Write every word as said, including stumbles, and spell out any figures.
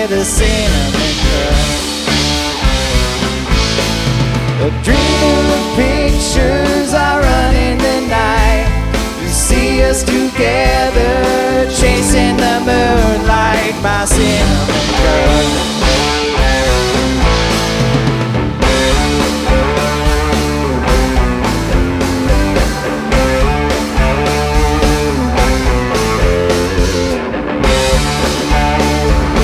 with a cinnamon girl. The dream pictures are running the night. You see us together, chasing the moonlight, my cinnamon girl.